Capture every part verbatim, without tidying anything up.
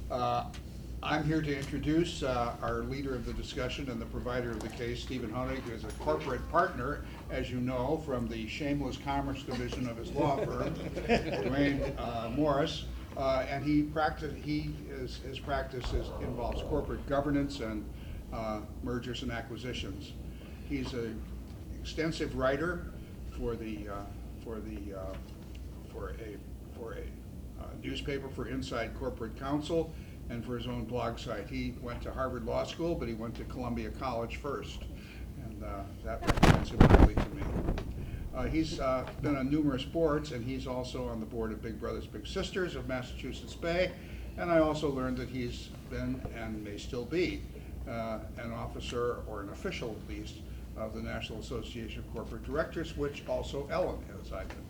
Uh, I'm here to introduce uh, our leader of the discussion and the provider of the case, Stephen Honig, who is a corporate partner, as you know, from the shameless commerce division of his law firm, Dwayne uh, Morris. Uh, and he practice, he is, his practice is, involves corporate governance and uh, mergers and acquisitions. He's an extensive writer for the uh, for the uh, for a for a uh, newspaper for Inside Corporate Counsel and for his own blog site. He went to Harvard Law School, but he went to Columbia College first, and uh, that recommends him highly to me. Uh, he's uh, been on numerous boards, and he's also on the board of Big Brothers Big Sisters of Massachusetts Bay, and I also learned that he's been and may still be uh, an officer, or an official at least, of the National Association of Corporate Directors, which also Ellen is, I think.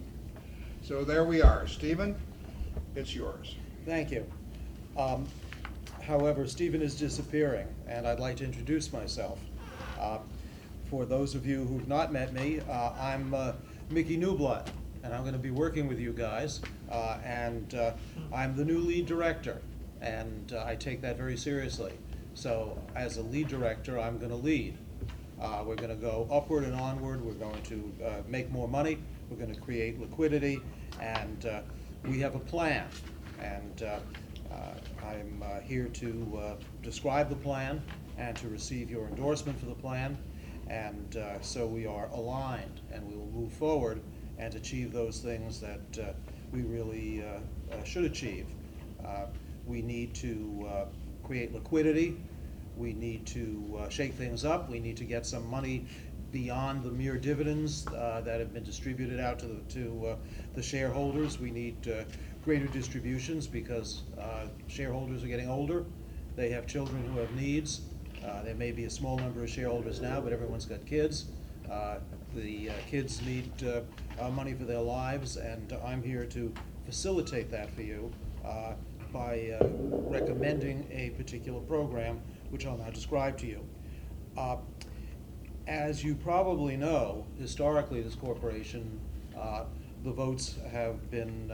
So there we are. Stephen, it's yours. Thank you. Um, however, Stephen is disappearing, and I'd like to introduce myself. Uh, for those of you who've not met me, uh, I'm uh, Mickey Newblood, and I'm going to be working with you guys, uh, and uh, I'm the new lead director, and uh, I take that very seriously. So as a lead director, I'm going to lead. Uh, we're going to go upward and onward. We're going to uh, make more money. We're going to create liquidity, and uh, we have a plan. And uh, uh, I'm uh, here to uh, describe the plan and to receive your endorsement for the plan. And uh, so we are aligned, and we will move forward and achieve those things that uh, we really uh, uh, should achieve. Uh, we need to uh, create liquidity. We need to uh, shake things up. We need to get some money beyond the mere dividends uh, that have been distributed out to the, to, uh, the shareholders. We need uh, greater distributions because uh, shareholders are getting older. They have children who have needs. Uh, there may be a small number of shareholders now, but everyone's got kids. Uh, the uh, kids need uh, uh, money for their lives, and I'm here to facilitate that for you uh, by uh, recommending a particular program, which I'll now describe to you. Uh, as you probably know, historically, this corporation, uh, the votes have been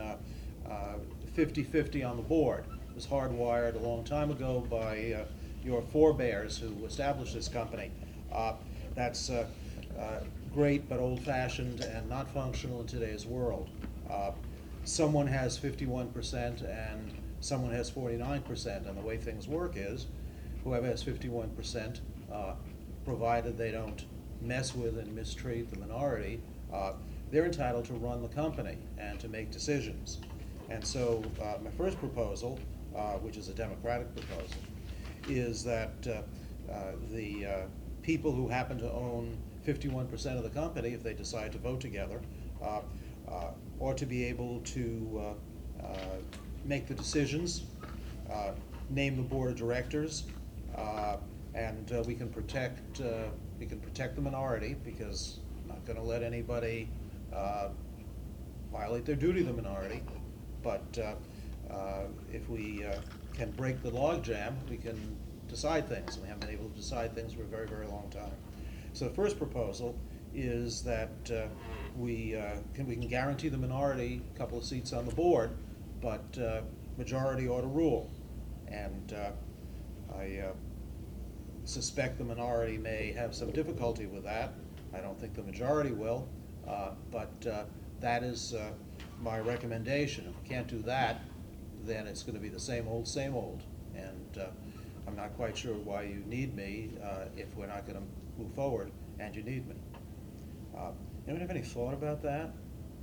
fifty fifty on the board. It was hardwired a long time ago by uh, your forebears who established this company. Uh, that's uh, uh, great, but old-fashioned and not functional in today's world. Uh, someone has fifty-one percent and someone has forty-nine percent, and the way things work is whoever has fifty-one percent, uh, provided they don't mess with and mistreat the minority, uh, they're entitled to run the company and to make decisions. And so uh, my first proposal, uh, which is a democratic proposal, is that uh, uh, the uh, people who happen to own fifty-one percent of the company, if they decide to vote together, uh, uh, ought to be able to uh, uh, make the decisions, uh, name the board of directors, uh, and uh, we can protect uh, we can protect the minority, because I'm not going to let anybody uh, violate their duty to the minority. But uh, uh, if we uh, can break the logjam, we can decide things. We haven't been able to decide things for a very, very long time. So the first proposal is that uh, we uh, can we can guarantee the minority a couple of seats on the board, but uh, majority ought to rule. And uh, I uh, suspect the minority may have some difficulty with that. I don't think the majority will, uh, but uh, that is uh, my recommendation. If we can't do that, then it's going to be the same old, same old. And uh, I'm not quite sure why you need me uh, if we're not going to move forward and you need me. Uh, anyone have any thought about that?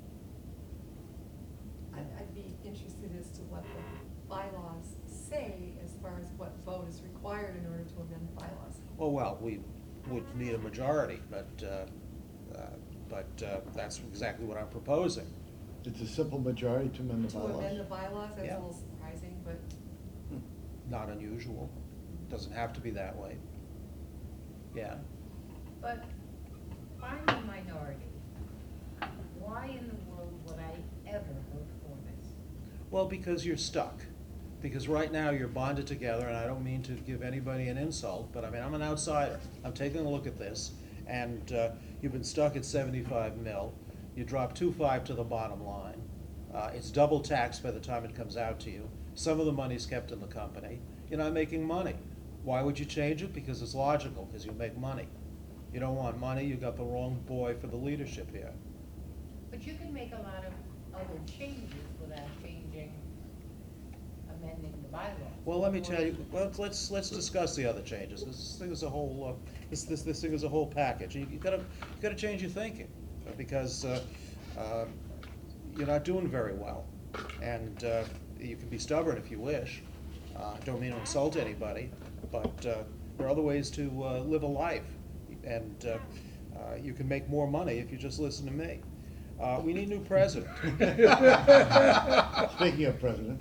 I'd, I'd be interested as to what the bylaws say as far as what vote is required in order to amend the bylaws. Oh, well, we would need a majority, but, uh, uh, but uh, that's exactly what I'm proposing. It's a simple majority to amend the To bylaws. amend the bylaws, that's Yeah. a little surprising, but Not unusual. Doesn't have to be that way. Yeah. But I'm a minority. Why in the world would I ever vote for this? Well, because you're stuck. Because right now you're bonded together, and I don't mean to give anybody an insult, but I mean, I'm an outsider. I'm taking a look at this, and uh, you've been stuck at seventy-five mil. You drop two five to the bottom line. Uh, it's double taxed by the time it comes out to you. Some of the money's kept in the company. You're not making money. Why would you change it? Because it's logical, because you make money. You don't want money, you got the wrong boy for the leadership here. But you can make a lot of other changes without changing, amending the bylaws. Well, let me tell you, well, let's, let's discuss the other changes. This thing is a whole, uh, this, this, this thing is a whole package. You, you gotta, you gotta change your thinking, because, uh, uh, you're not doing very well. And, uh, you can be stubborn if you wish. Uh, I don't mean to insult anybody, but, uh, there are other ways to, uh, live a life. And, uh, uh, you can make more money if you just listen to me. Uh, we need a new president. Speaking of presidents.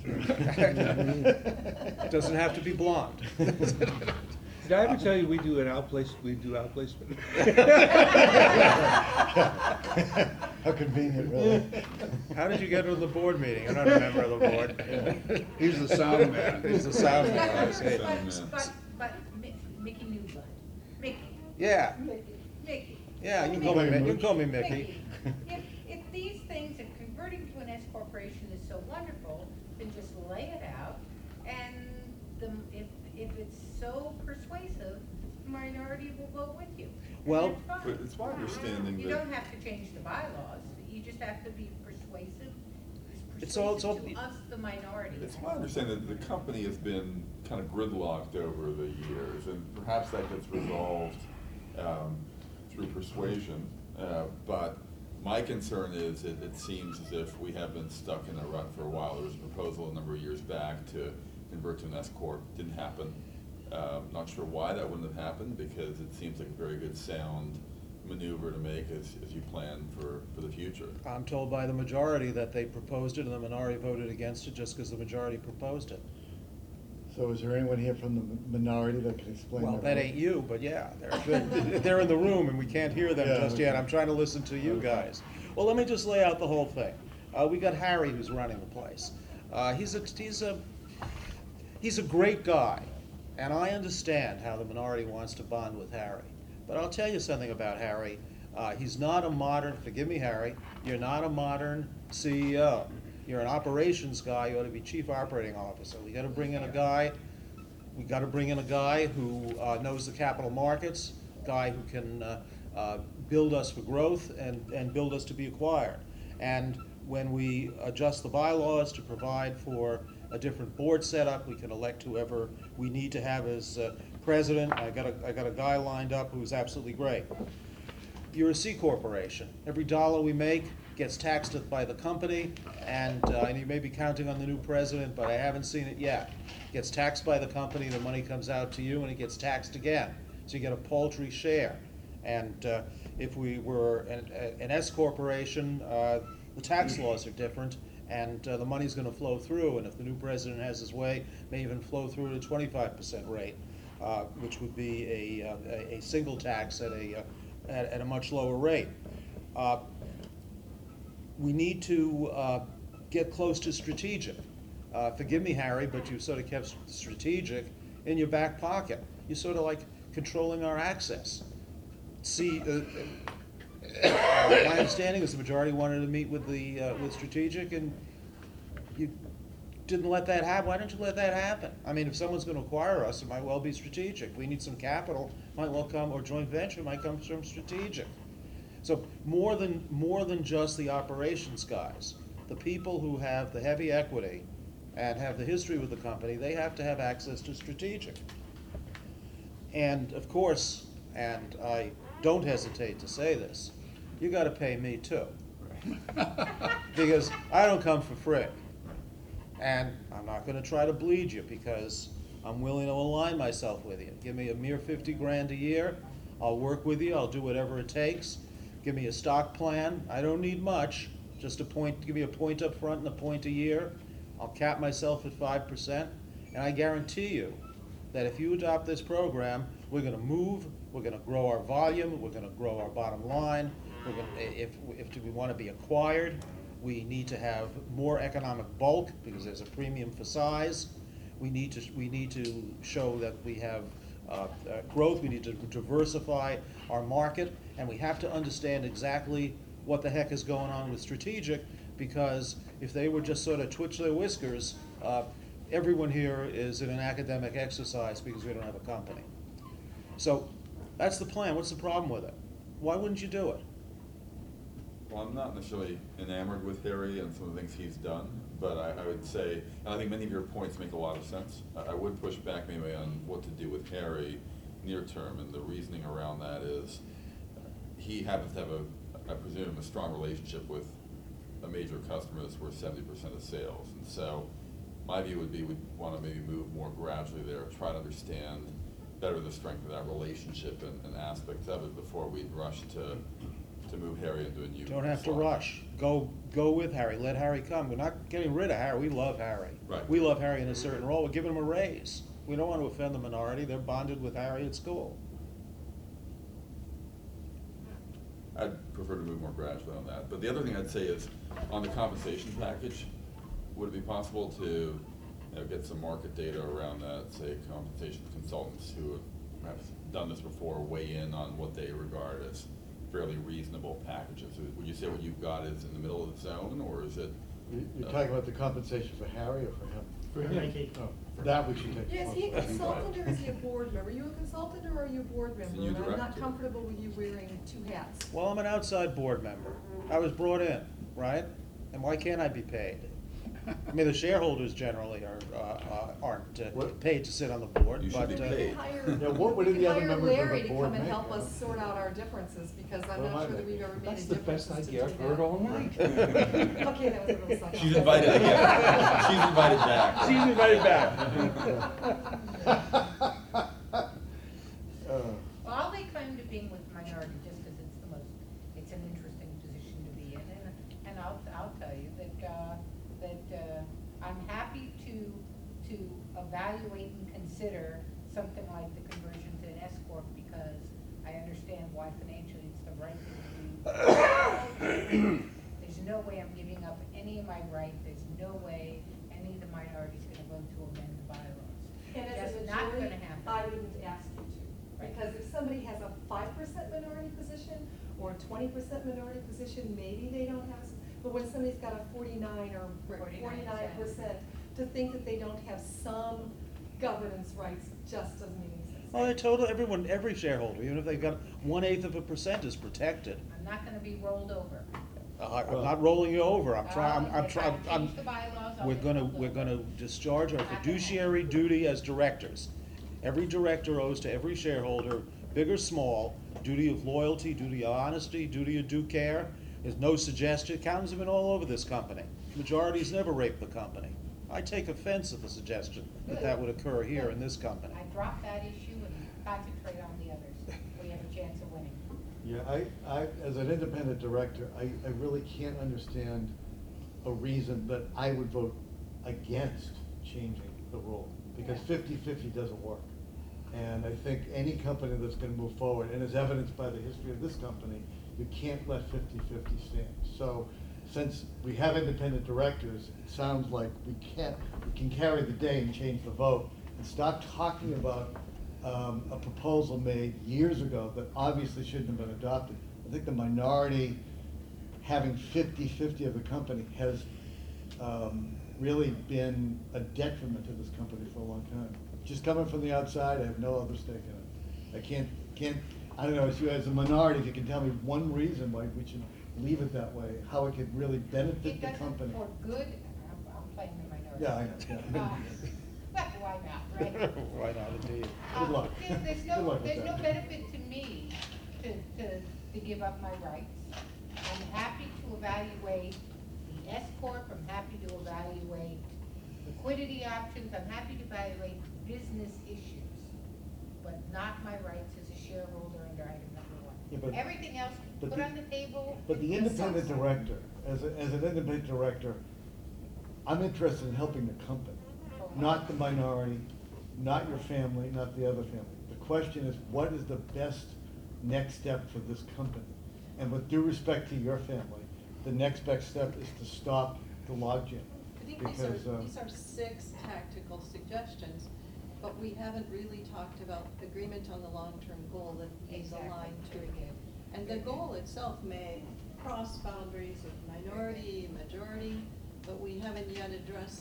It doesn't have to be blonde. Did I ever tell you we do an outplace, we do outplacement? How convenient, really. How did you get to the board meeting? I'm not a member of the board. He's the sound man. He's the sound man, I see. But, but, but Mi- Mickey Newblood, Mickey, Yeah, Mickey. yeah, you can call me, Mi- you can call me Mickey. Mickey, if, if these things, if converting to an S corporation is so wonderful, then just lay it out, and the, if, if it's so persuasive, the minority will vote with you. And Well- that's fine. But it's my understanding You that- don't have to change the bylaws, you just have to be persuasive, It's all- it's all- persuasive to us, the minority. It's my understanding that the company has been kind of gridlocked over the years, and perhaps that gets resolved um, through persuasion. Uh, But my concern is, it, it seems as if we have been stuck in a rut for a while. There was a proposal a number of years back to convert to an S corp, didn't happen. Um, Not sure why that wouldn't have happened, because it seems like a very good sound maneuver to make as, as you plan for, for the future. I'm told by the majority that they proposed it and the minority voted against it just because the majority proposed it. So is there anyone here from the minority that can explain that? Well, that ain't you, but yeah, they're, they're- they're in the room and we can't hear them Yeah, just yet. I'm trying to listen to you guys. Well, let me just lay out the whole thing. Uh, we got Harry who's running the place. Uh, he's a, he's a, he's a great guy, and I understand how the minority wants to bond with Harry. But I'll tell you something about Harry. Uh, he's not a modern, forgive me, Harry, you're not a modern C E O. You're an operations guy, you ought to be chief operating officer. We gotta bring in a guy, we gotta bring in a guy who uh, knows the capital markets, guy who can uh, uh, build us for growth and, and build us to be acquired. And when we adjust the bylaws to provide for a different board setup, we can elect whoever we need to have as uh, president. I got a, I got a guy lined up who's absolutely great. You're a C corporation. Every dollar we make gets taxed by the company, and, uh, and you may be counting on the new president, but I haven't seen it yet. Gets taxed by the company, the money comes out to you, and it gets taxed again. So you get a paltry share. And uh, if we were an, an S corporation, uh, the tax laws are different, and uh, the money's gonna flow through, and if the new president has his way, may even flow through at a twenty-five percent rate, uh, which would be a, uh, a, a single tax at a, uh, at, at a much lower rate. Uh, we need to uh, get close to strategic. Uh, forgive me, Harry, but you sort of kept strategic in your back pocket. You're sort of like controlling our access. See, uh, uh, my understanding is the majority wanted to meet with the, uh, with strategic, and you didn't let that happen. Why don't you let that happen? I mean, if someone's gonna acquire us, it might well be strategic. We need some capital, might well come, or joint venture might come from strategic. So more than, more than just the operations guys, the people who have the heavy equity and have the history with the company, they have to have access to strategic. And of course, and I don't hesitate to say this, you gotta pay me too. Because I don't come for free. And I'm not gonna try to bleed you, because I'm willing to align myself with you. Give me a mere fifty grand a year, I'll work with you, I'll do whatever it takes. Give me a stock plan, I don't need much, just a point, give me a point up front and a point a year. I'll cap myself at five percent, and I guarantee you that if you adopt this program, we're gonna move, we're gonna grow our volume, we're gonna grow our bottom line, we're gonna, if, if we wanna be acquired, we need to have more economic bulk, because there's a premium for size. We need to, we need to show that we have uh, uh, growth, we need to diversify our market, and we have to understand exactly what the heck is going on with strategic, because if they would just sort of twitch their whiskers, uh, everyone here is in an academic exercise because we don't have a company. So, that's the plan. What's the problem with it? Why wouldn't you do it? Well, I'm not necessarily enamored with Harry and some of the things he's done, but I, I would say, and I think many of your points make a lot of sense. I, I would push back maybe on what to do with Harry near term, and the reasoning around that is he happens to have a, I presume, a strong relationship with a major customer that's worth seventy percent of sales. And so my view would be we'd want to maybe move more gradually there, try to understand better the strength of that relationship and, and aspects of it before we'd rush to to move Harry into a new. Don't have to slot. rush. Go, go with Harry. Let Harry come. We're not getting rid of Harry. We love Harry. Right. We love Harry in a certain role. We're giving him a raise. We don't want to offend the minority. They're bonded with Harry at school. I'd prefer to move more gradually on that. But the other thing I'd say is, on the compensation package, would it be possible to, you know, get some market data around that, say compensation consultants who have perhaps done this before, weigh in on what they regard as fairly reasonable packages? Would you say what you've got is in the middle of the zone, or is it? You- You're uh, talking about the compensation for Harry or for him? For him. Oh, that we should take. Yeah, is he a close. consultant or is he a board member? Are you a consultant or are you a board member? new And I'm not director. comfortable with you wearing two hats. Well, I'm an outside board member. I was brought in, right? And why can't I be paid? I mean, the shareholders generally are, uh, uh, aren't uh, What? paid to sit on the board, You should but. be uh, We paid. can hire, Yeah, what would we the can other hire members of the Larry to board come and make, help uh? us sort out our differences, because I'm What am I not sure that making? we've ever made a That's the difference best to idea do I've heard that. all night. Okay, that was a little sucker. She's invited again. She's invited back. She's invited back. Uh, Well, I'll lay claim to being with the minority just because it's the most, it's an interesting position to be in. And, and I'll, I'll tell you that, uh, that, uh, I'm happy to, to evaluate and consider something like the conversion to an S corp because I understand why financially it's the right thing to do. There's no way I'm giving up any of my right, there's no way any of the minority's gonna vote to amend the bylaws. And as a Just not majority, gonna happen. I wouldn't ask you to, Right. because if somebody has a five percent minority position or a twenty percent minority position, maybe they don't have, s- but when somebody's got a forty-nine or forty-nine percent, to think that they don't have some governance rights just doesn't make any sense. Well, they total, everyone, every shareholder, even if they've got one-eighth of a percent is protected. I'm not gonna be rolled over. Uh, I'm not rolling you over. I'm trying, I'm, I'm If I trying, I'm, change the bylaws, I'll we're get gonna, rolled we're over. gonna discharge our Not gonna fiduciary happen. duty as directors. Every director owes to every shareholder, big or small, duty of loyalty, duty of honesty, duty of due care. There's no suggestion, accountants have been all over this company. Majorities never rape the company. I take offense at the suggestion that that would occur here in this company. I drop that issue and concentrate on the others. We have a chance of winning. Yeah, I, I, as an independent director, I, I really can't understand a reason that I would vote against changing the rule, because fifty-fifty doesn't work. And I think any company that's gonna move forward, and as evidenced by the history of this company, you can't let fifty-fifty stand. So, since we have independent directors, it sounds like we can't, we can carry the day and change the vote, and stop talking about um, a proposal made years ago that obviously shouldn't have been adopted. I think the minority having fifty-fifty of the company has um, really been a detriment to this company for a long time. Just coming from the outside, I have no other stake in it. I can't, can't, I don't know, as you, as a minority, if you can tell me one reason why we should leave it that way, how it could really benefit It the doesn't, company. for good, I'm, I'm playing the minority. Yeah, I know, yeah. Uh, Well, why not, right? Why not, indeed? Good luck. Uh, there- There's Good no, luck with there's no that. benefit to me to, to, to give up my rights. I'm happy to evaluate the S corp, I'm happy to evaluate liquidity options, I'm happy to evaluate business issues, but not my rights as a shareholder under item number Yeah, one. but- Everything else, but put the- on the table. But the and independent discuss. director, as, a- as an independent director, I'm interested in helping the company, not the minority, not your family, not the other family. The question is, what is the best next step for this company? And with due respect to your family, the next best step is to stop the logjam. I think these are, Because, uh, these are six tactical suggestions, but we haven't really talked about agreement on the long-term goal that is Exactly. aligned to Very it. good. And the goal itself may cross boundaries of minority, majority, but we haven't yet addressed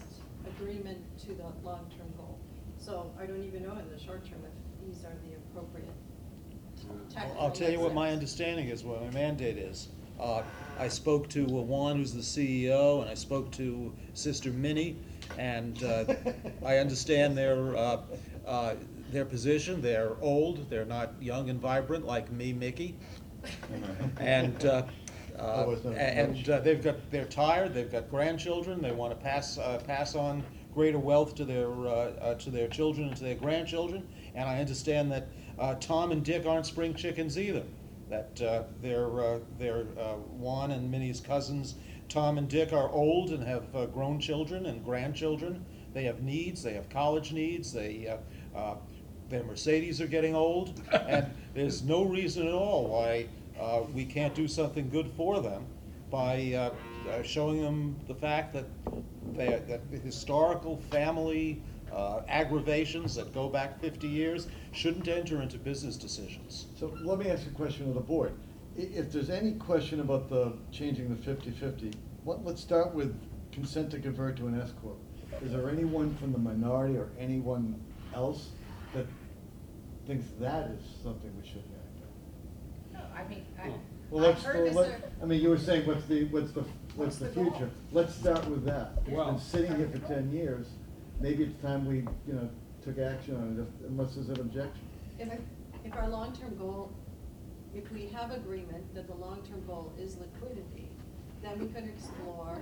agreement to the long-term goal. So I don't even know in the short term if these are the appropriate tactical. I'll tell you what my steps. understanding is, what my mandate is. Uh, I spoke to uh, Juan, who's the C E O, and I spoke to Sister Minnie, and uh, I understand their, uh, uh, their position. They're old, they're not young and vibrant like me, Mickey. And, uh, uh, Always done and much. uh, they've got, they're tired, they've got grandchildren, they want to pass, uh, pass on greater wealth to their, uh, uh, to their children and to their grandchildren. And I understand that uh, Tom and Dick aren't spring chickens either. That uh, they're, uh, they're uh, Juan and Minnie's cousins. Tom and Dick are old and have uh, grown children and grandchildren. They have needs, they have college needs, they, uh, uh, their Mercedes are getting old. And there's no reason at all why uh, we can't do something good for them by uh, uh, showing them the fact that they, that the historical family uh, aggravations that go back fifty years shouldn't enter into business decisions. So let me ask a question of the board. I- If there's any question about the, changing the fifty-fifty, let, let's start with consent to convert to an S corp. Is there anyone from the minority or anyone else that thinks that is something we should act No, I mean, I, on? Well, I've let's, heard this, let- uh, I mean, you were saying, what's the, what's the, what's What's the the goal? future? Let's start with that. It's Well- been sitting here for ten years, maybe it's time we, you know, took action on it, if- unless there's an objection. If, if our long-term goal, if we have agreement that the long-term goal is liquidity, then we could explore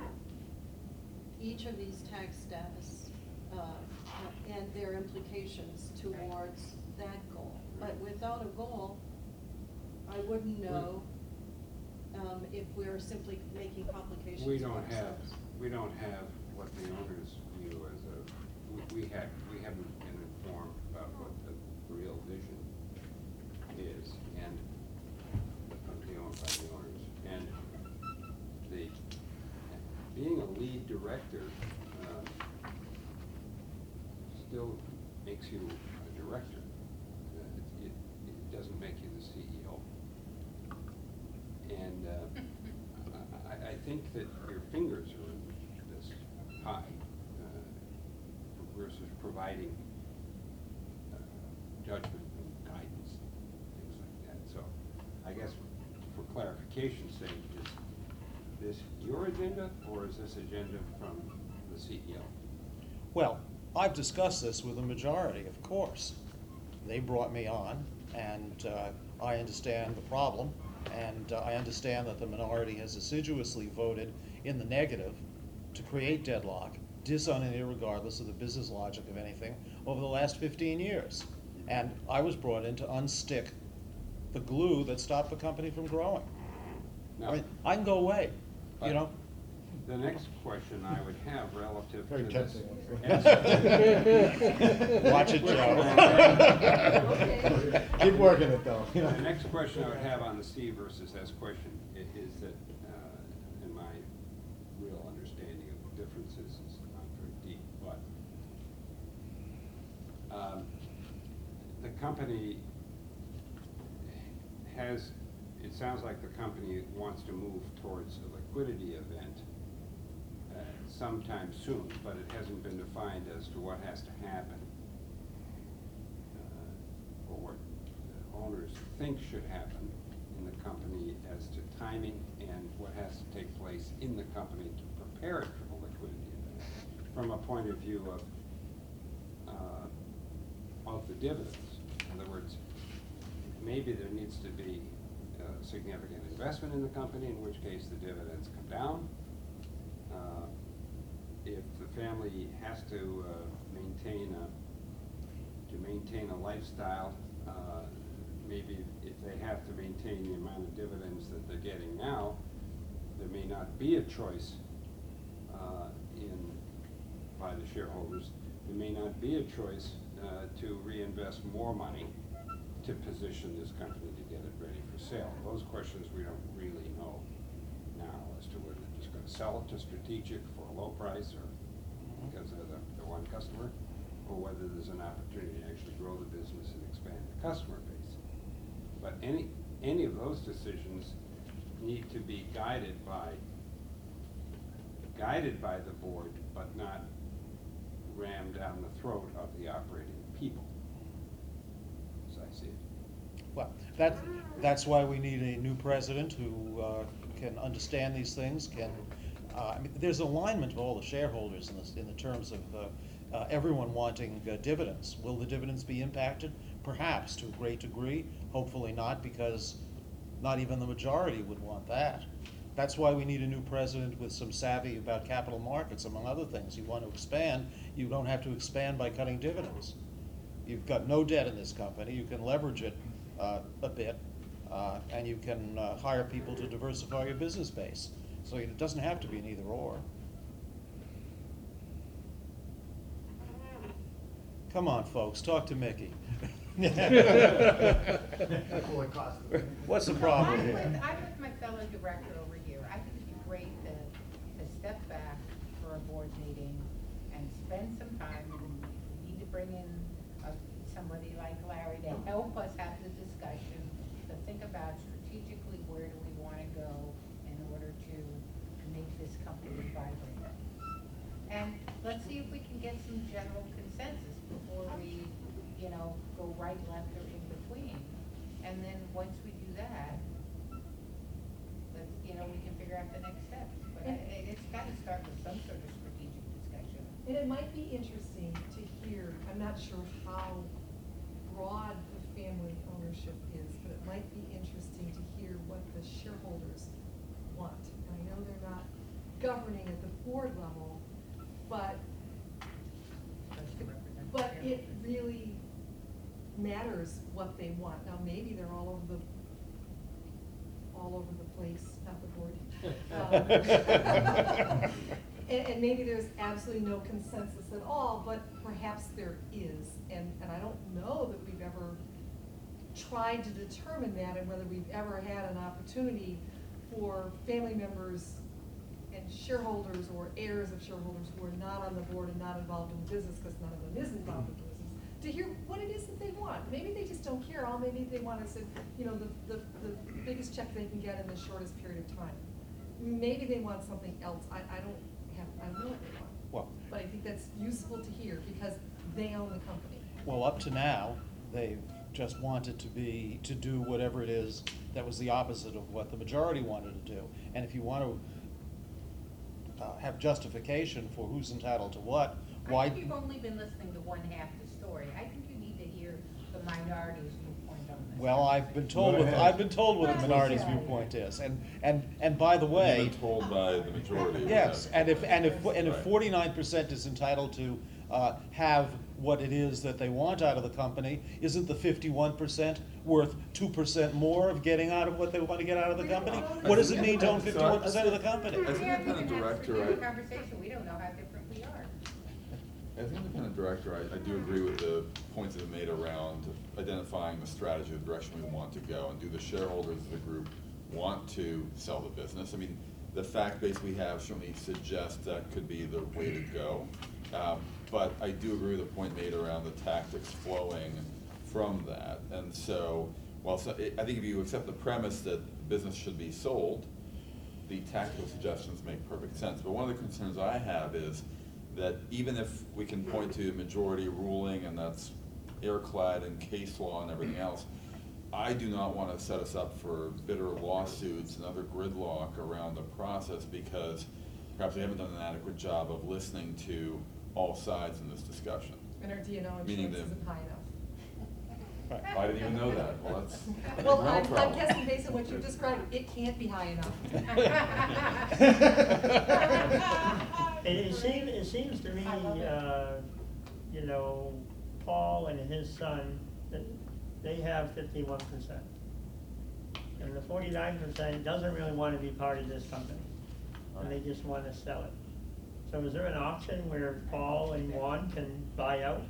each of these tax status, uh, and their implications towards that goal. But without a goal, I wouldn't know, um, if we're simply making complications We for don't have, ourselves. we don't have what the owners view as a, we, we had, we haven't been informed about what the real vision is, and of the owned by the owners. And the, being a lead director, um, still makes you a director. Uh, It, it doesn't make you the C E O. And, uh, I, I think that your fingers are in this pie, uh, versus providing uh, judgment and guidance, things like that. So I guess for clarification's sake, is this your agenda, or is this agenda from the C E O? Well, I've discussed this with the majority, of course. They brought me on, and uh, I understand the problem, and uh, I understand that the minority has assiduously voted in the negative to create deadlock, dis and irregardless of the business logic of anything, over the last fifteen years. And I was brought in to unstick the glue that stopped the company from growing. I Now, mean, I can go away, you know? the next question I would have relative to Very this. tempting. Watch it, Joe. Keep working it though. you know. The next question I would have on the C versus S question i- is that, uh, in my real understanding of the differences is not very deep, but um, the company has, it sounds like the company wants to move towards a liquidity event uh, sometime soon, but it hasn't been defined as to what has to happen, uh, or what the owners think should happen in the company as to timing and what has to take place in the company to prepare it for the liquidity event, from a point of view of, uh, of the dividends. In other words, maybe there needs to be uh, significant investment in the company, in which case the dividends come down. Uh, If the family has to uh, maintain a, to maintain a lifestyle, uh, maybe if they have to maintain the amount of dividends that they're getting now, there may not be a choice uh, in, by the shareholders, there may not be a choice uh, to reinvest more money to position this company to get it ready for sale. Those questions we don't really know now as to whether they're just gonna sell it to strategic for a low price or because of the, the one customer, or whether there's an opportunity to actually grow the business and expand the customer base. But any, any of those decisions need to be guided by, guided by the board, but not rammed down the throat of the operating people, as I see it. Well, that, that's why we need a new president who uh, can understand these things, can, uh, I mean, there's alignment of all the shareholders in this, in the terms of uh, uh, everyone wanting uh, dividends. Will the dividends be impacted? Perhaps, to a great degree, hopefully not, because not even the majority would want that. That's why we need a new president with some savvy about capital markets, among other things. You want to expand, you don't have to expand by cutting dividends. You've got no debt in this company, you can leverage it uh, a bit, uh, and you can uh, hire people to diversify your business base. So it doesn't have to be an either or. Come on, folks, talk to Mickey. What's the problem I'm here? with, I'm with my fellow director over here. I think it'd be great to, to step back for a board meeting and spend some time. And we need to bring in uh, somebody like Larry to help us have the discussion, to think about strategically where do we want to go in order to make this company vibrant. And let's see if we can get some general consensus before we, you know, go right, left, or in between. And then once we do that, let's, you know, we can figure out the next steps. But I- it's got to start with some sort of strategic discussion. And it might be interesting to hear, I'm not sure how broad the family ownership is, but it might be interesting to hear what the shareholders want. And I know they're not governing at the board level, but, Just to represent but the it shareholders. really matters what they want. Now, maybe they're all over the, all over the place, not the board. Um, And, and maybe there's absolutely no consensus at all, but perhaps there is. And, and I don't know that we've ever tried to determine that, and whether we've ever had an opportunity for family members and shareholders or heirs of shareholders who are not on the board and not involved in the business, because none of them is involved in the business, to hear what it is that they want. Maybe they just don't care. All maybe they want is, you know, the, the, the biggest check they can get in the shortest period of time. Maybe they want something else. I, I don't have, I don't know what they want. Well, But I think that's useful to hear because they own the company. well, up to now, they've just wanted to be, to do whatever it is that was the opposite of what the majority wanted to do. And if you want to uh, have justification for who's entitled to what, why? I think you've only been listening to one half the story. I think you need to hear the minority's viewpoint on this. Well, I've been told, Go what ahead. I've been told what the Well, minority's yeah. viewpoint is, and, and, and by the way. You've been told by the majority. Yes, that- and if, and if, and if Right. forty-nine percent is entitled to, uh, have what it is that they want out of the company, isn't the fifty-one percent worth two percent more of getting out of what they want to get out of the company? What does it mean to own So, fifty-one percent of the company? As We haven't independent even had director, a I- conversation. We don't know how different we are. As an independent director, I, I do agree with the points that have made around identifying the strategy, the direction we want to go, and do the shareholders of the group want to sell the business? I mean, the fact base we have certainly suggests that could be the way to go. Um, but I do agree with the point made around the tactics flowing from that. And so, while so, I think if you accept the premise that business should be sold, the tactical suggestions make perfect sense. But one of the concerns I have is that even if we can point to majority ruling, and that's airclad in case law and everything else, I do not want to set us up for bitter lawsuits and other gridlock around the process, because perhaps we haven't done an adequate job of listening to all sides in this discussion. And our D and O Meaning insurance that- isn't high enough. Right. I didn't even know that. Well, that's that's Well, a real I'm, I'm problem. guessing based on what you've described, it can't be high enough. It, it seems, it seems to me, I love it. uh, you know, Paul and his son, that they have fifty-one percent. And the forty-nine percent doesn't really wanna be part of this company, and they just wanna sell it. So is there an option where Paul and Juan can buy out?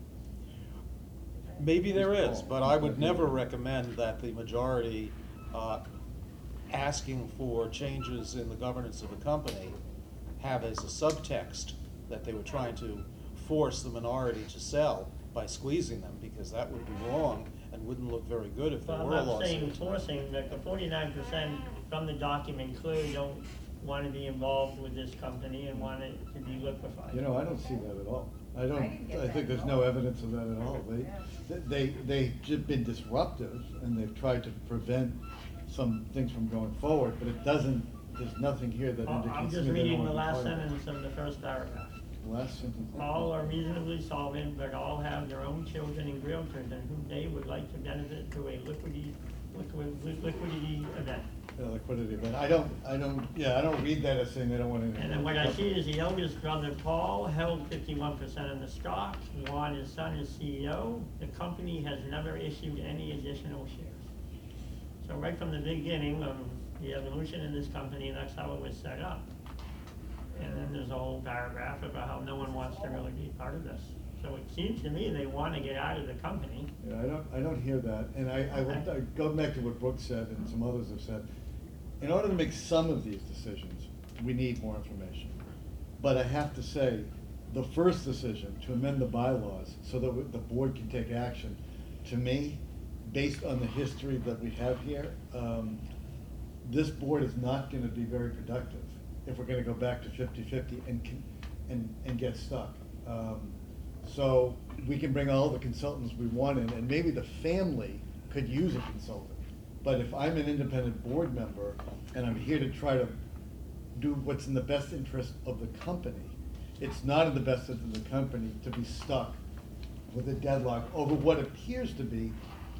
Maybe there is, but I would never recommend that the majority, uh, asking for changes in the governance of a company have as a subtext that they were trying to force the minority to sell by squeezing them, because that would be wrong and wouldn't look very good if there Well, were a I'm not saying lawsuit. forcing, but the forty-nine percent from the document clearly don't wanna be involved with this company and want it to be liquefied. You know, I don't see that at all. I don't, didn't get I that think there's at no all. evidence of that at all. Yeah. They, they, they've just been disruptive, and they've tried to prevent some things from going forward, but it doesn't, there's nothing here that Oh, indicates. I'm to just me they reading don't the want to last be part of it. sentence of the first paragraph. Last sentence. All are reasonably solvent, but all have their own children and grandchildren whom they would like to benefit through a liquidity, liquid, liquidity event. Yeah, liquidity, but I don't, I don't, yeah, I don't read that as saying they don't want anything. And then what I see is the eldest brother, Paul, held fifty-one percent of the stock. Juan, his son, is C E O. The company has never issued any additional shares. So right from the beginning of the evolution of this company, that's how it was set up. And then there's a whole paragraph about how no one wants to really be part of this. So it seems to me they want to get out of the company. Yeah, I don't, I don't hear that, and I, I would, I go back to what Brooke said and some others have said. In order to make some of these decisions, we need more information. But I have to say, the first decision to amend the bylaws so that the board can take action, to me, based on the history that we have here, um, this board is not gonna be very productive if we're gonna go back to fifty-fifty and, con- and, and get stuck. Um, So we can bring all the consultants we want in, and maybe the family could use a consultant. But if I'm an independent board member and I'm here to try to do what's in the best interest of the company, it's not in the best interest of the company to be stuck with a deadlock over what appears to be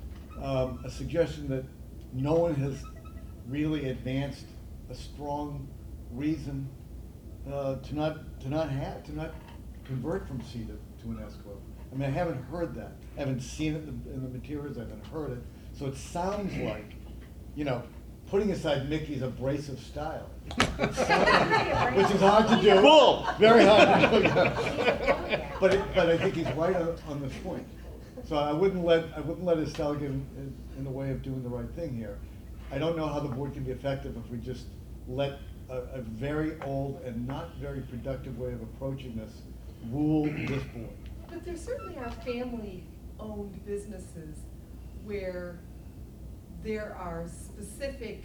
um, a suggestion that no one has really advanced a strong reason uh, to not, to not have, to not convert from C to, to an S corp. I mean, I haven't heard that. I haven't seen it in in the materials, I haven't heard it. So it sounds like, you know, putting aside Mickey's abrasive style, it sounds- which is hard to do. Bull. Very hard to do, yeah. But, it- but I think he's right on, on this point. So I wouldn't let, I wouldn't let his style get in, in- in the way of doing the right thing here. I don't know how the board can be effective if we just let a, a very old and not very productive way of approaching this rule this board. But there certainly are family-owned businesses where there are specific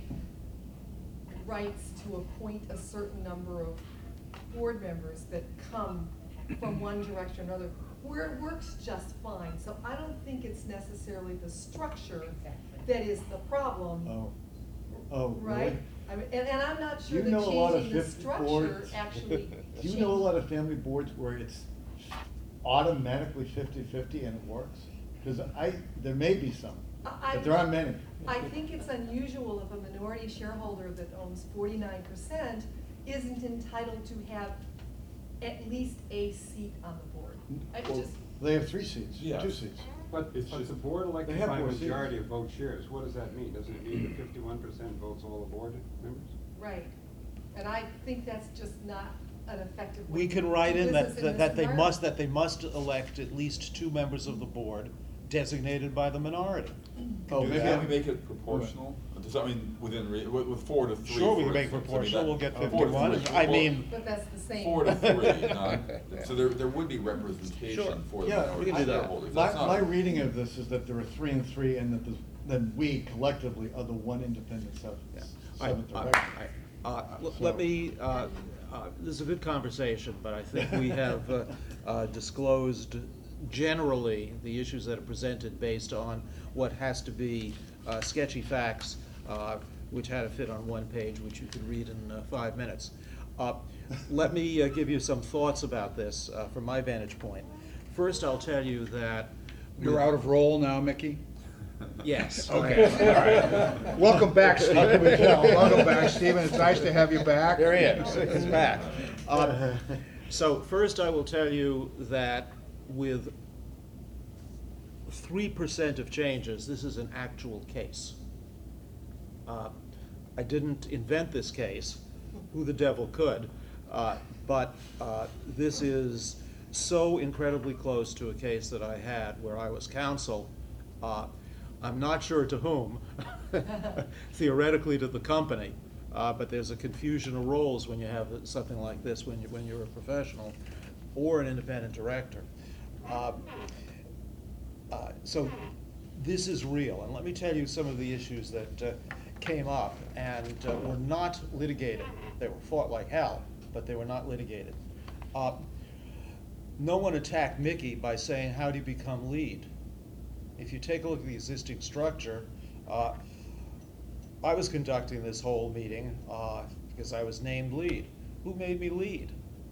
rights to appoint a certain number of board members that come from one direction or another, where it works just fine. So I don't think it's necessarily the structure that is the problem, Oh, oh, right? really? I mean, and, and I'm not Do sure you that know a lot of changing the fifty structure boards? actually Do you know a lot of family boards where it's automatically fifty-fifty and it works? Because I, there may be some, I- but there aren't many. I think it's unusual if a minority shareholder that owns forty-nine percent isn't entitled to have at least a seat on the board. I Well, just, They have three seats, Yes. two seats. But, It's but just- the board They elected have by more seats. majority of vote shares, what does that mean? Doesn't it mean that fifty-one percent votes all the board members? right, and I think that's just not an effective way We to can do write in that, business that this that they must, environment. that they must elect at least two members of the board designated by the minority. Oh, Do maybe that, I- we make it proportional? Does that mean within, re- with, with four to three? Sure, we for can make instance? I mean, proportional, that- we'll get four to fifty-one. three. I Well, mean, But that's the same. Four to three, not, so there, there would be representation Sure. for the Yeah, minority we can do that. shareholders. My, That's not- my reading of this is that there are three and three, and that the, then we collectively are the one independent sub, I- seventh I- director. I- uh, l- Let me, uh, uh, this is a good conversation, but I think we have uh, uh, disclosed generally the issues that are presented based on what has to be uh, sketchy facts, uh, which had to fit on one page, which you could read in uh, five minutes. Uh, Let me uh, give you some thoughts about this uh, from my vantage point. First, I'll tell you that. You're out of role now, Mickey? Yes. Okay, all right. Welcome back, Stephen. Welcome back, Stephen. It's nice to have you back. There he is, he's back. Um, So first I will tell you that with three percent of changes, this is an actual case. Uh, I didn't invent this case, who the devil could, uh, but uh, this is so incredibly close to a case that I had where I was counsel. Uh, I'm not sure to whom, theoretically to the company, uh, but there's a confusion of roles when you have something like this, when, you, when you're a professional or an independent director. Uh, uh, so this is real, and let me tell you some of the issues that uh, came up and uh, were not litigated. They were fought like hell, but they were not litigated. Uh, no one attacked Mickey by saying, how do you become lead? If you take a look at the existing structure, uh, I was conducting this whole meeting uh, because I was named lead. Who made me lead?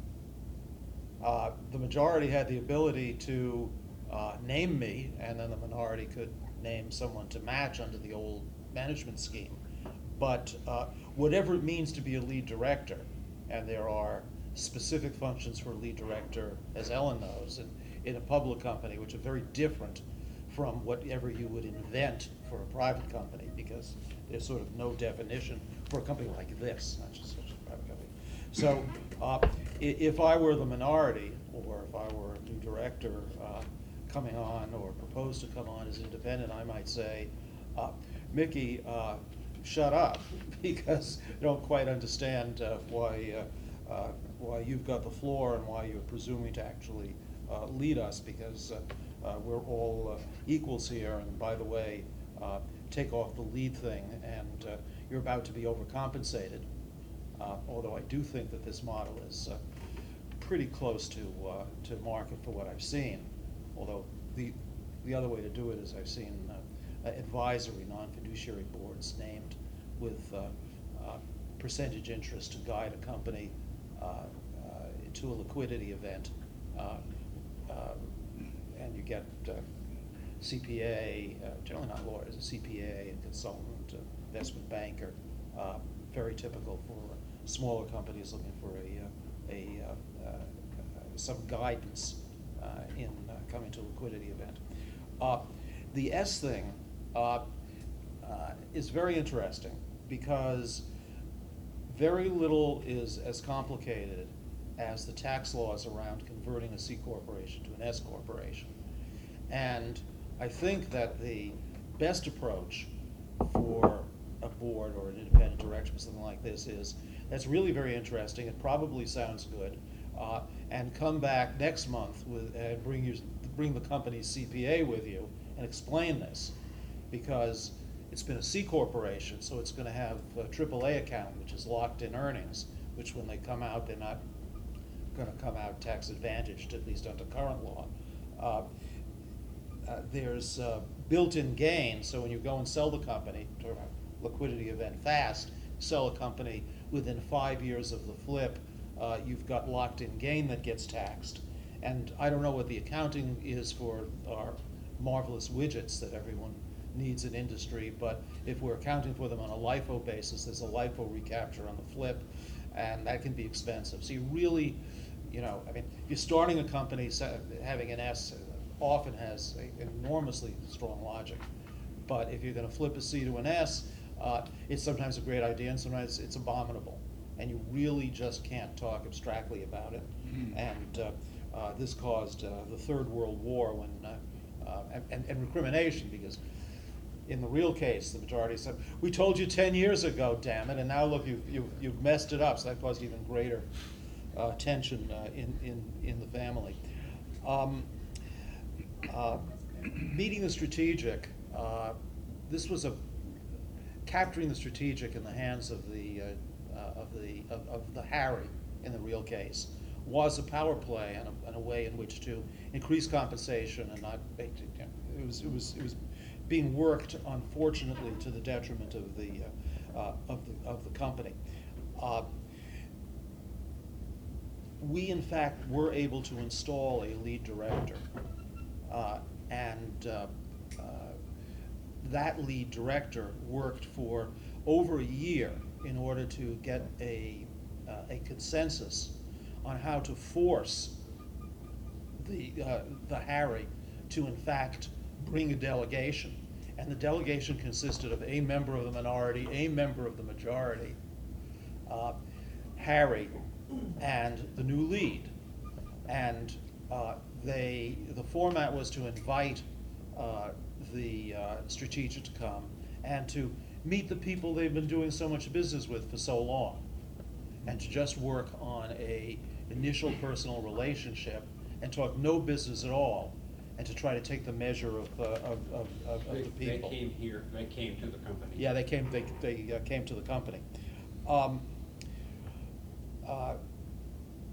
Uh, the majority had the ability to uh, name me, and then the minority could name someone to match under the old management scheme. But uh, whatever it means to be a lead director, and there are specific functions for a lead director, as Ellen knows, in, in a public company, which are very different from whatever you would invent for a private company, because there's sort of no definition for a company like this, not just such a private company. So uh, i- if I were the minority, or if I were a new director uh, coming on or proposed to come on as independent, I might say, uh, Mickey, uh, shut up, because you don't quite understand uh, why, uh, uh, why you've got the floor and why you're presuming to actually uh, lead us, because uh, uh, we're all uh, equals here, and by the way, uh, take off the lead thing, and uh, you're about to be overcompensated. Uh, although I do think that this model is uh, pretty close to, uh, to market for what I've seen. Although the, the other way to do it is I've seen uh, advisory, non-fiduciary boards named with uh, uh, percentage interest to guide a company uh, uh, to a liquidity event. Uh, uh, and you get uh, C P A, uh, generally not lawyers, a C P A, a consultant, uh, investment banker, uh, very typical for smaller companies looking for a, uh, a uh, uh, some guidance uh, in uh, coming to a liquidity event. Uh, the S thing uh, uh, is very interesting because very little is as complicated as the tax laws around converting a C corporation to an S corporation. And I think that the best approach for a board or an independent director or something like this is, that's really very interesting, it probably sounds good, uh, and come back next month with, and bring you, bring the company's C P A with you and explain this, because it's been a C corporation, so it's gonna have a triple A account, which is locked in earnings, which when they come out, they're not gonna come out tax advantaged, at least under current law. Uh, uh, there's uh, built-in gain, so when you go and sell the company to a liquidity event fast, sell a company within five years of the flip, uh, you've got locked-in gain that gets taxed. And I don't know what the accounting is for our marvelous widgets that everyone needs in industry, but if we're accounting for them on a LIFO basis, there's a LIFO recapture on the flip, and that can be expensive. So you really, you know, I mean, if you're starting a company, having an S often has an enormously strong logic. But if you're gonna flip a C to an S, uh, it's sometimes a great idea and sometimes it's abominable. And you really just can't talk abstractly about it. Mm. And uh, uh, this caused uh, the Third World War when, uh, uh, and, and recrimination, because in the real case, the majority said, we told you ten years ago, damn it, and now look, you've, you've, you've messed it up. So that caused even greater uh, tension uh, in, in, in the family. Um, uh, meeting the strategic, uh, this was a, capturing the strategic in the hands of the, uh, uh, of the, of, of the Harry in the real case, was a power play and a, and a way in which to increase compensation and not, it was, it was, it was being worked, unfortunately, to the detriment of the, uh, uh, of the, of the company. Uh, we, in fact, were able to install a lead director. Uh, and uh, uh, that lead director worked for over a year in order to get a, uh, a consensus on how to force the, uh, the Harry to, in fact, bring a delegation. And the delegation consisted of a member of the minority, a member of the majority, uh, Harry, and the new lead. And uh, they, the format was to invite uh, the uh, strategic to come and to meet the people they've been doing so much business with for so long, and to just work on a initial personal relationship and talk no business at all, and to try to take the measure of, uh, of, of, of They, the they people. came here, they came to the company. Yeah, they came, they, they uh, came to the company. Um, uh,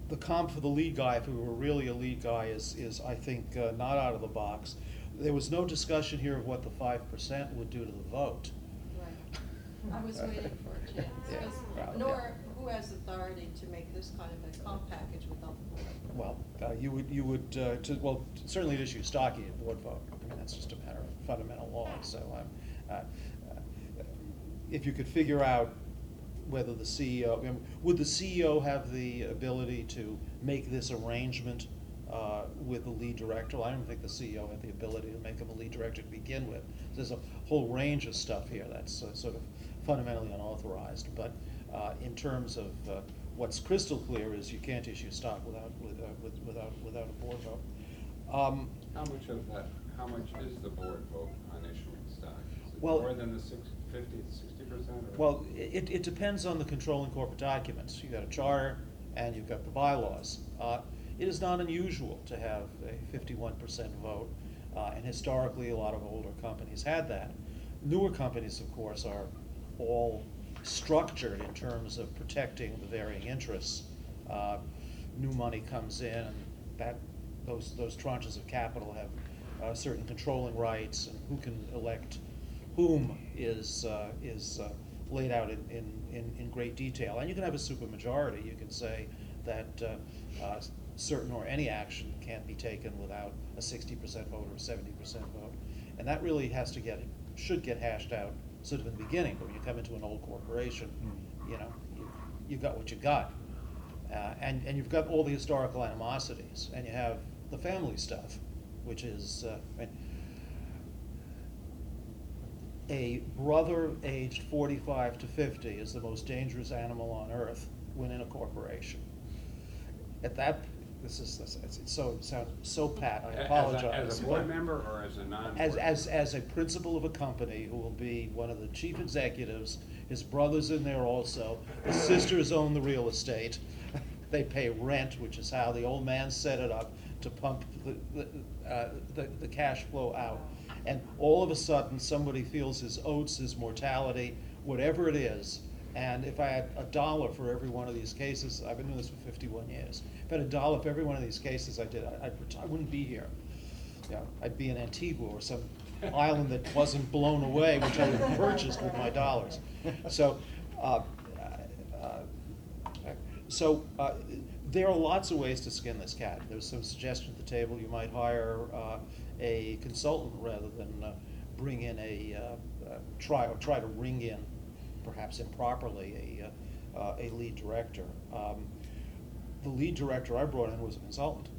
the comp for the lead guy, if we were really a lead guy, is, is I think, uh, not out of the box. There was no discussion here of what the five percent would do to the vote. Right. I was waiting for a chance, Yeah, because well, nor, who has authority to make this kind of a comp package without the board? Well, uh, you would, you would, uh, to, well, certainly to issue stock, you need a board vote. I mean, that's just a matter of fundamental law, so, um, uh, uh, if you could figure out whether the C E O, I mean, would the C E O have the ability to make this arrangement, uh, with the lead director? Well, I don't think the C E O had the ability to make him a lead director to begin with. There's a whole range of stuff here that's uh, sort of fundamentally unauthorized, but, uh, in terms of, uh, what's crystal clear is you can't issue stock without, with, uh, with, without, without a board vote. Um, How much of that, how much is the board vote on issuing stock? Is it Well- more than the six, fifty, sixty percent, or? Well, it, it depends on the controlling corporate documents. You've got a charter and you've got the bylaws. Uh, it is not unusual to have a fifty-one percent vote, uh, and historically, a lot of older companies had that. Newer companies, of course, are all structured in terms of protecting the varying interests. Uh, new money comes in, and that, those, those tranches of capital have uh, certain controlling rights, and who can elect whom is, uh, is uh, laid out in, in, in, in great detail. And you can have a supermajority. You can say that uh, uh, certain or any action can't be taken without a sixty percent vote or a seventy percent vote. And that really has to get, should get hashed out sort of in the beginning. But when you come into an old corporation, you know, you, you've got what you got. Uh, and, and you've got all the historical animosities, and you have the family stuff, which is, uh, I mean, a brother aged forty-five to fifty is the most dangerous animal on earth when in a corporation. At that, this is, this, it's it's so, it sounds so pat, I A- as a- apologize. As a board but member or as a non-board? As, as, as a principal of a company who will be one of the chief executives, his brother's in there also, his sisters own the real estate, they pay rent, which is how the old man set it up to pump the, the, uh, the, the cash flow out. And all of a sudden, somebody feels his oats, his mortality, whatever it is. And if I had a dollar for every one of these cases, I've been doing this for fifty-one years. If I had a dollar for every one of these cases I did, I, I'd, reti- I wouldn't be here. You know, I'd be in Antigua or some island that wasn't blown away, which I would have purchased with my dollars. So, uh, uh, so uh, there are lots of ways to skin this cat. There's some suggestion at the table. You might hire uh, a consultant rather than uh, bring in a uh, uh, try or try to ring in, perhaps improperly, a uh, a lead director. Um, the lead director I brought in was a consultant,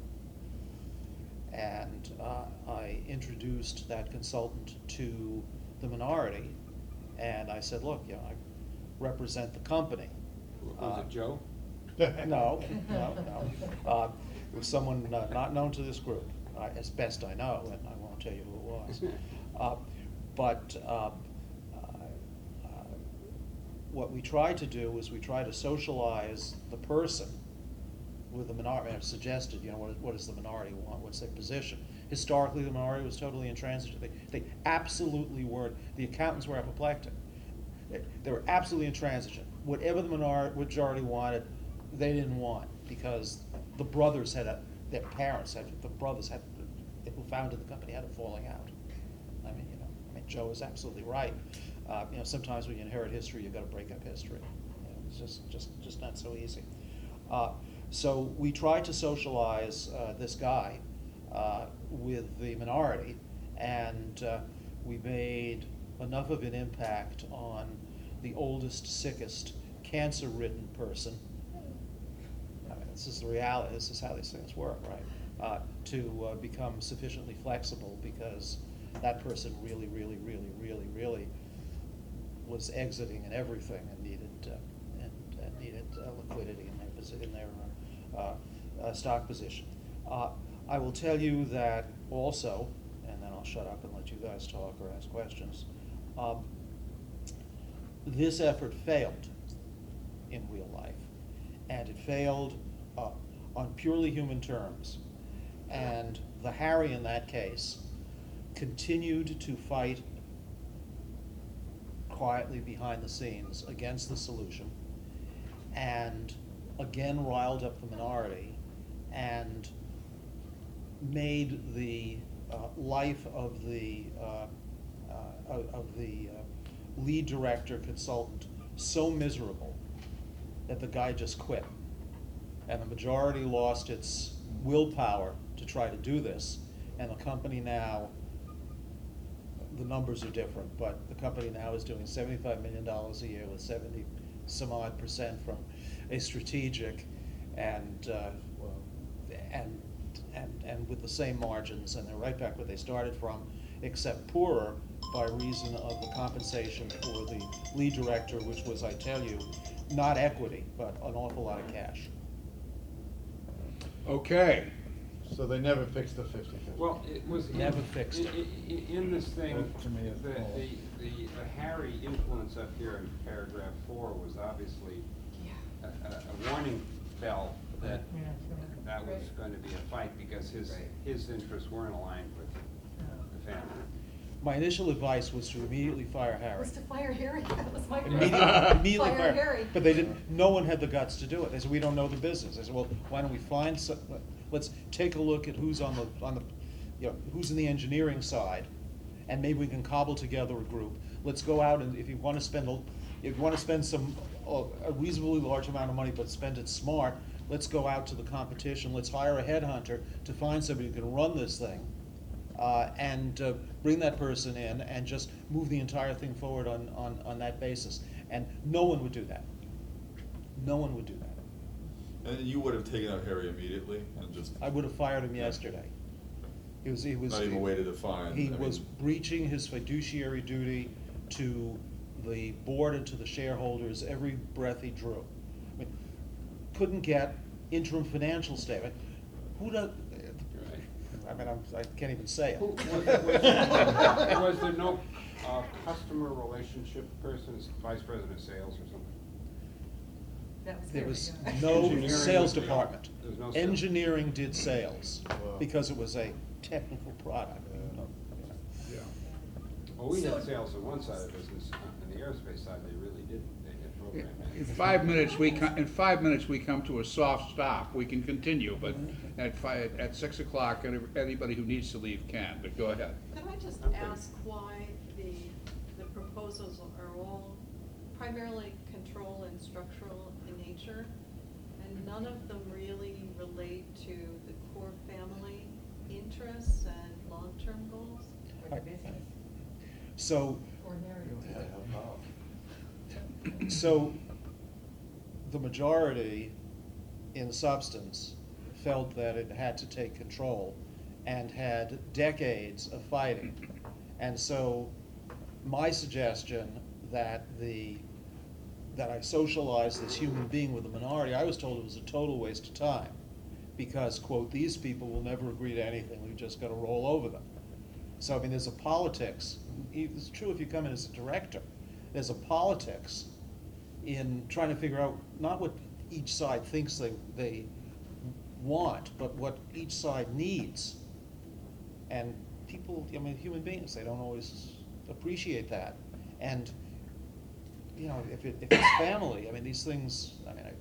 and uh, I introduced that consultant to the minority, and I said, "Look, you know, I represent the company." Was Uh, it Joe? No, no, no. Uh, It was someone uh, not known to this group, uh, as best I know, and I won't tell you who it was. Uh, But uh, uh, what we tried to do was we tried to socialize the person with the minority. I've suggested, you know, what, what does the minority want? What's their position? Historically, the minority was totally intransigent. They, they absolutely weren't. The accountants were apoplectic. They, they were absolutely intransigent. Whatever the minority majority wanted, they didn't want, because the brothers had a, their parents had, the brothers had, who founded the company had a falling out. I mean, you know, I mean, Joe is absolutely right. Uh, you know, sometimes when you inherit history, you've got to break up history. You know, it's just, just, just not so easy. Uh, so we tried to socialize uh, this guy uh, with the minority, and uh, we made enough of an impact on the oldest, sickest, cancer-ridden person. I mean, this is the reality. This is how these things work, right? Uh, to uh, become sufficiently flexible, because that person really, really, really, really, really was exiting and everything, and needed uh, and, and needed uh, liquidity in their posi- in their uh, uh, stock position. Uh, I will tell you that also, and then I'll shut up and let you guys talk or ask questions. Um, this effort failed in real life, and it failed uh, on purely human terms. And the Harry in that case continued to fight quietly behind the scenes against the solution, and again riled up the minority and made the uh, life of the, uh, uh, of of the uh, lead director consultant so miserable that the guy just quit. And the majority lost its willpower to try to do this, and the company now, the numbers are different, but the company now is doing seventy-five million dollars a year with seventy some odd percent from a strategic and, uh, and, and, and with the same margins, and they're right back where they started from, except poorer by reason of the compensation for the lead director, which was, I tell you, not equity, but an awful lot of cash. Okay. So they never fixed the fifty-fifty. Well, it was. in- Never fixed it. i- i- In this thing, That to me is the, false. the, the the Harry influence up here in paragraph four was obviously a, a a warning bell that Yeah, sure. that was Right. going to be a fight because his, Right. his interests weren't aligned with the family. My initial advice was to immediately fire Harry. Was to fire Harry, that was my. Immediately, immediately Fire fire. Harry. But they didn't, no one had the guts to do it. They said, we don't know the business. I said, well, why don't we find some, let's take a look at who's on the, on the, you know, who's in the engineering side, and maybe we can cobble together a group. Let's go out and if you wanna spend, a if you wanna spend some, uh, a reasonably large amount of money, but spend it smart, let's go out to the competition. Let's hire a headhunter to find somebody who can run this thing. Uh, and uh, bring that person in and just move the entire thing forward on, on, on that basis. And no one would do that. No one would do that. And you would have taken out Harry immediately and just, I would have fired him yesterday. He was, he was. not even waited to find. He I mean- was breaching his fiduciary duty to the board and to the shareholders every breath he drew. I mean, couldn't get interim financial statement. Who does, I mean, I'm, I can't even say Who, it. was, there- was, there- was there no uh, customer relationship person, vice president of sales or something? That was There Harry, was yeah. no Engineering sales was the- department. there was no sales. Engineering did sales, Wow. because it was a technical product. Yeah. Well, we had So- sales on one side of the business, uh, on the aerospace side, they really didn't, they had program In management. five minutes, we, co- in five minutes, we come to a soft stop. We can continue, but at five, at six o'clock, any- anybody who needs to leave can, but go ahead. Could I just Okay. ask why the, the proposals are all primarily control and structural in nature, and none of them really relate to the core family interests and long-term goals? Or the business, So, or Harry. so the majority, in substance, felt that it had to take control and had decades of fighting. And so my suggestion that the, that I socialize this human being with the minority, I was told it was a total waste of time. Because, quote, these people will never agree to anything, we've just gotta roll over them. So, I mean, there's a politics, it's true if you come in as a director, there's a politics in trying to figure out not what each side thinks they, they want, but what each side needs. And people, I mean, human beings, they don't always appreciate that. And, you know, if it, if it's family, I mean, these things, I mean,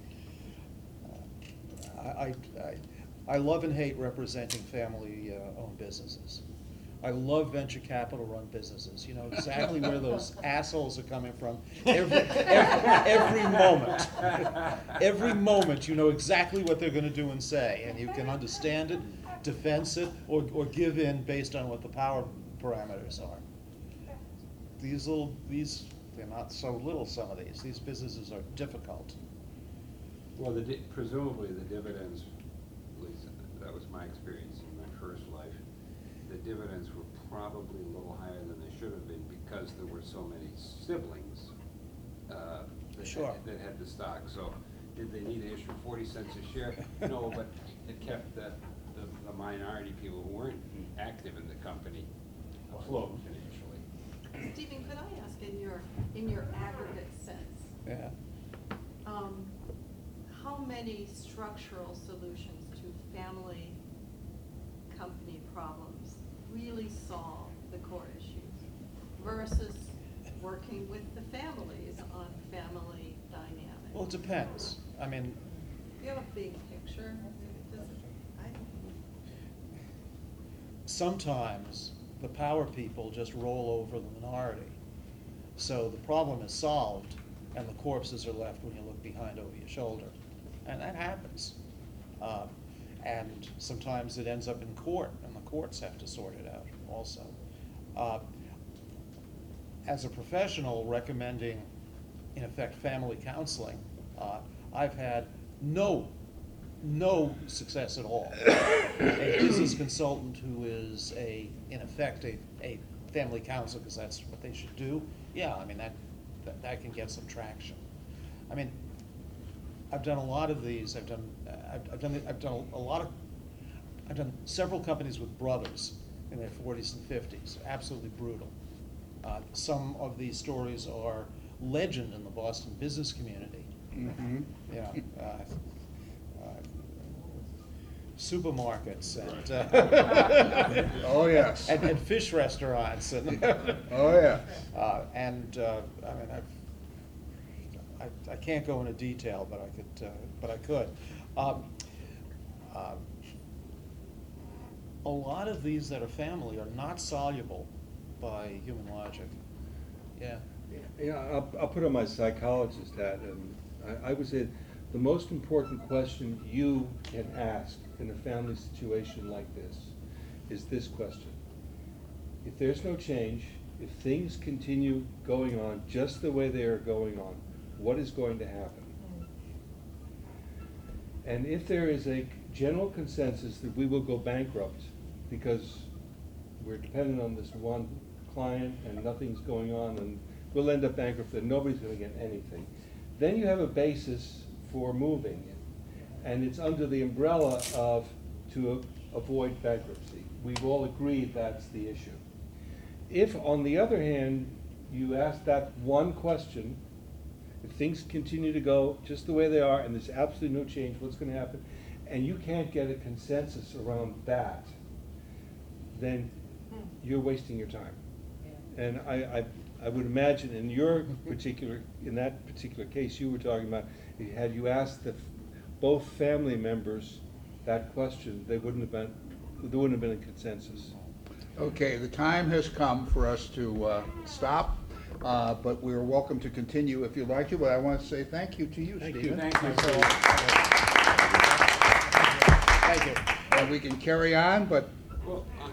I, I, I, I- I love and hate representing family-owned businesses. I love venture capital-run businesses, you know exactly where those assholes are coming from every, every, every moment. Every moment, you know exactly what they're gonna do and say, and you can understand it, defense it, or, or give in based on what the power parameters are. These little, these, they're not so little, some of these, these businesses are difficult. Well, the, di- presumably the dividends, at least that was my experience in my first life, the dividends were probably a little higher than they should have been because there were so many siblings uh, that Sure. had, that had the stock. So did they need to issue forty cents a share? No, but it kept the, the, the minority people who weren't active in the company afloat financially. Stephen, could I ask in your, in your aggregate sense, Yeah. um, how many structural solutions to family company problems really solve the core issues versus working with the families on family dynamics? Well, it depends. I mean, you have a big picture? Does it- I don't Sometimes the power people just roll over the minority. So the problem is solved and the corpses are left when you look behind over your shoulder. And that happens. Um, and sometimes it ends up in court and the courts have to sort it out also. Uh, as a professional recommending, in effect, family counseling, uh, I've had no, no success at all. A business consultant who is a, in effect, a, a family counselor, because that's what they should do, yeah, I mean, that, that, that can get some traction. I mean, I've done a lot of these, I've done, I've, I've done, I've done a lot of, I've done several companies with brothers in their forties and fifties, absolutely brutal. Uh, some of these stories are legend in the Boston business community. Mhm. You know, uh, uh, supermarkets and, uh, Oh, yes. and, and fish restaurants and. Oh, yeah. Uh, and, uh, I mean, I've, I, I can't go into detail, but I could, uh, but I could. Um, uh, A lot of these that are family are not soluble by human logic. Yeah. Yeah, I'll, I'll put on my psychologist hat, and I, I would say the most important question you can ask in a family situation like this is this question. If there's no change, if things continue going on just the way they are going on, what is going to happen? And if there is a general consensus that we will go bankrupt because we're dependent on this one client and nothing's going on and we'll end up bankrupt and nobody's gonna get anything, then you have a basis for moving. And it's under the umbrella of to avoid bankruptcy. We've all agreed that's the issue. If, on the other hand, you ask that one question, if things continue to go just the way they are and there's absolutely no change, what's going to happen, and you can't get a consensus around that, then you're wasting your time. And I, I, I would imagine in your particular, in that particular case you were talking about, had you asked the, both family members that question, they wouldn't have been, there wouldn't have been a consensus. Okay, the time has come for us to uh, stop, uh, but we're welcome to continue if you'd like to, but I want to say thank you to you, Thank you. Stephen. Thank you. Thank you. And we can carry on, but Well,